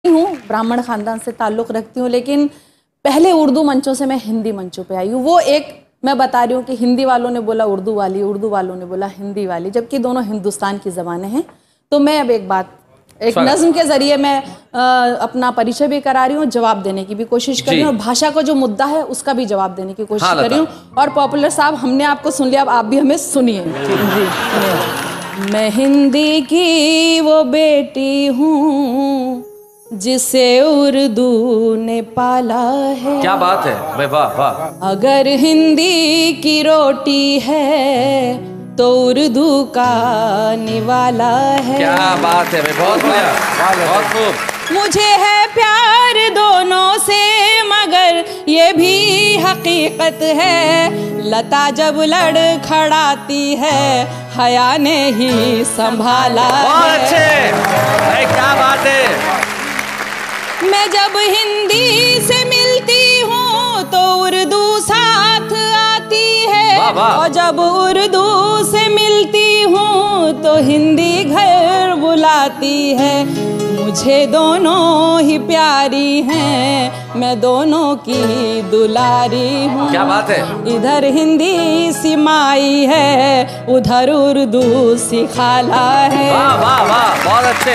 हूँ, ब्राह्मण खानदान से ताल्लुक़ रखती हूँ, लेकिन पहले उर्दू मंचों से मैं हिंदी मंचों पे आई हूँ। वो एक मैं बता रही हूँ कि हिंदी वालों ने बोला उर्दू वाली, उर्दू वालों ने बोला हिंदी वाली, जबकि दोनों हिंदुस्तान की ज़बानें हैं। तो मैं अब एक नज़्म के ज़रिए मैं अपना परिचय भी करा रही हूँ, जवाब देने की भी कोशिश कर रही हूँ, और भाषा का जो मुद्दा है उसका भी जवाब देने की कोशिश कर रही हूँ। और पॉपुलर साहब, हमने आपको सुन लिया, अब आप भी हमें सुनिए। मैं हिंदी की वो बेटी हूँ जिसे उर्दू ने पाला है। क्या बात है, वाह वाह। अगर हिंदी की रोटी है तो उर्दू का निवाला है। क्या बात है, बहुत बढ़िया, बहुत खूब। मुझे है प्यार दोनों से, मगर ये भी हकीकत है, लता जब लड़खड़ाती है हया ने ही संभाला है। बहुत अच्छे, क्या बात है। मैं जब हिंदी से मिलती हूँ तो उर्दू साथ आती है, वाह वाह। और जब उर्दू से मिलती हूँ तो हिंदी घर बुलाती है। मुझे दोनों ही प्यारी हैं, मैं दोनों की दुलारी हूँ। क्या बात है। इधर हिंदी सी माई है, उधर उर्दू सी खाला है। वाह वाह वाह, बहुत अच्छे।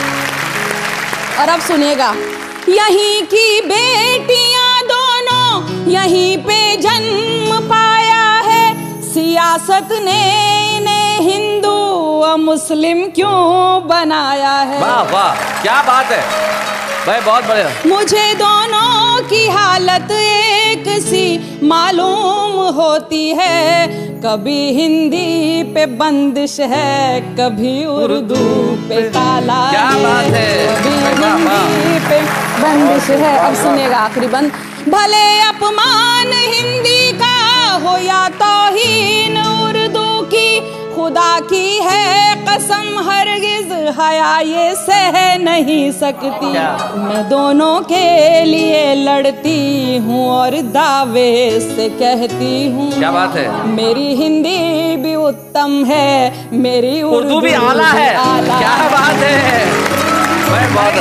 और अब सुनिएगा, यहीं की बेटियां दोनों यहीं पे जन्म पाया है, सियासत ने इन्हें हिंदू और मुस्लिम क्यों बनाया है। वाह वाह, क्या बात है भाई, बहुत बढ़िया। मुझे दोनों की हालत एक सी मालूम होती है, कभी हिंदी पे बंदिश है, कभी उर्दू पे ताला है। क्या बात है, कभी हिंदी पे बंदिश है। अब सुनिएगा आखिरी बंद। भले अपमान हिंदी का हो या तौहीन उर्दू की, खुदा की है कसम हरगिज हया ये सह नहीं सकती। मैं दोनों के लिए लड़ती हूँ और दावे से कहती हूँ। क्या बात है। मेरी हिंदी भी उत्तम है, मेरी उर्दू भी आला है। क्या बात है, मैं बहुत